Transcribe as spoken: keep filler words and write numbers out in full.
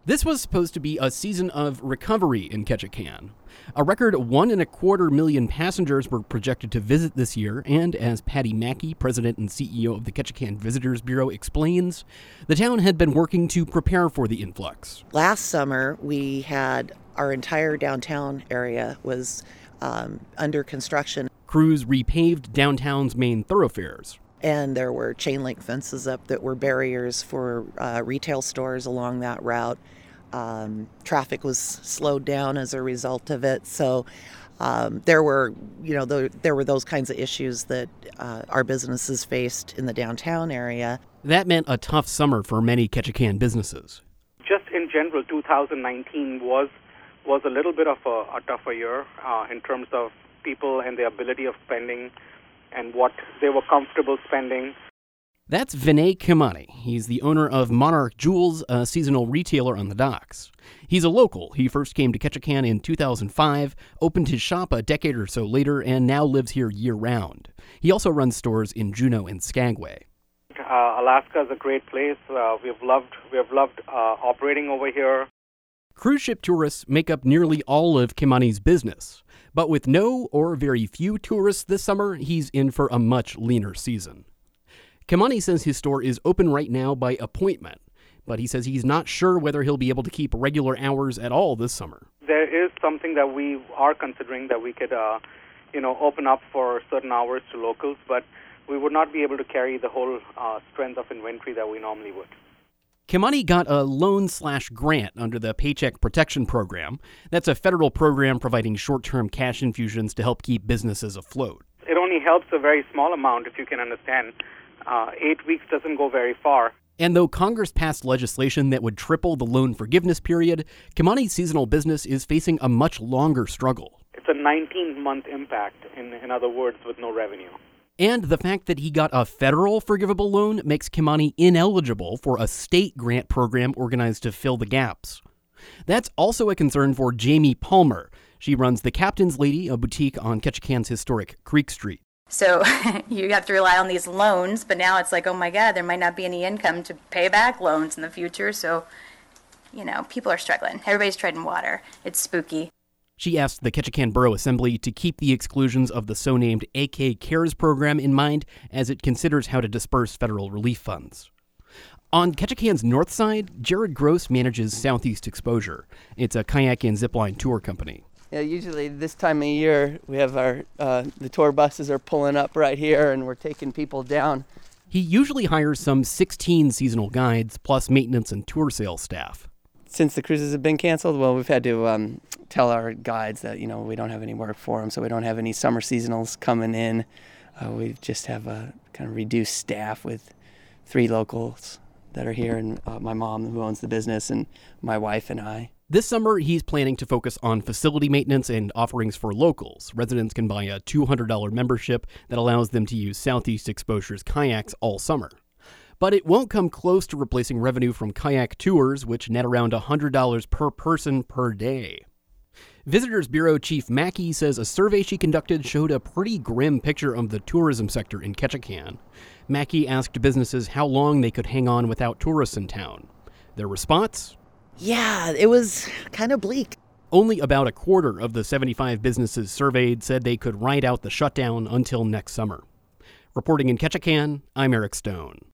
This was supposed to be a season of recovery in Ketchikan. A record one and a quarter million passengers were projected to visit this year, and as Patty Mackey, president and C E O of the Ketchikan Visitors Bureau, explains, the town had been working to prepare for the influx. Last summer, we had our entire downtown area was um, under construction. Crews repaved downtown's main thoroughfares. And there were chain link fences up that were barriers for uh, retail stores along that route. Um, traffic was slowed down as a result of it. So um, there were, you know, the, there were those kinds of issues that uh, our businesses faced in the downtown area. That meant a tough summer for many Ketchikan businesses. Just in general, two thousand nineteen was was a little bit of a, a tougher year uh, in terms of people and the ability of spending and what they were comfortable spending. That's Vinay Kimani. He's the owner of Monarch Jewels, a seasonal retailer on the docks. He's a local. He first came to Ketchikan in two thousand five, opened his shop a decade or so later, and now lives here year-round. He also runs stores in Juneau and Skagway. Uh, Alaska is a great place. Uh, we've loved we've loved uh, operating over here. Cruise ship tourists make up nearly all of Kimani's business. But with no or very few tourists this summer, he's in for a much leaner season. Kimani says his store is open right now by appointment, but he says he's not sure whether he'll be able to keep regular hours at all this summer. There is something that we are considering that we could, uh, you know, open up for certain hours to locals, but we would not be able to carry the whole uh, strength of inventory that we normally would. Kimani got a loan slash grant under the Paycheck Protection Program. That's a federal program providing short-term cash infusions to help keep businesses afloat. It only helps a very small amount, if you can understand. Uh, eight weeks doesn't go very far. And though Congress passed legislation that would triple the loan forgiveness period, Kimani's seasonal business is facing a much longer struggle. It's a nineteen-month impact, in, in other words, with no revenue. And the fact that he got a federal forgivable loan makes Kimani ineligible for a state grant program organized to fill the gaps. That's also a concern for Jamie Palmer. She runs the Captain's Lady, a boutique on Ketchikan's historic Creek Street. So you have to rely on these loans, but now it's like, oh my God, there might not be any income to pay back loans in the future. So, you know, people are struggling. Everybody's treading water. It's spooky. She asked the Ketchikan Borough Assembly to keep the exclusions of the so-named A K CARES program in mind as it considers how to disperse federal relief funds. On Ketchikan's north side, Jared Gross manages Southeast Exposure. It's a kayak and zipline tour company. Yeah, usually this time of year, we have our, uh, the tour buses are pulling up right here and we're taking people down. He usually hires some sixteen seasonal guides, plus maintenance and tour sales staff. Since the cruises have been canceled, well, we've had to um, tell our guides that, you know, we don't have any work for them, so we don't have any summer seasonals coming in. Uh, we just have a kind of reduced staff with three locals that are here, and uh, my mom, who owns the business, and my wife and I. This summer, he's planning to focus on facility maintenance and offerings for locals. Residents can buy a two hundred dollars membership that allows them to use Southeast Exposure's kayaks all summer. But it won't come close to replacing revenue from kayak tours, which net around one hundred dollars per person per day. Visitors Bureau Chief Mackey says a survey she conducted showed a pretty grim picture of the tourism sector in Ketchikan. Mackey asked businesses how long they could hang on without tourists in town. Their response? Yeah, it was kind of bleak. Only about a quarter of the seventy-five businesses surveyed said they could ride out the shutdown until next summer. Reporting in Ketchikan, I'm Eric Stone.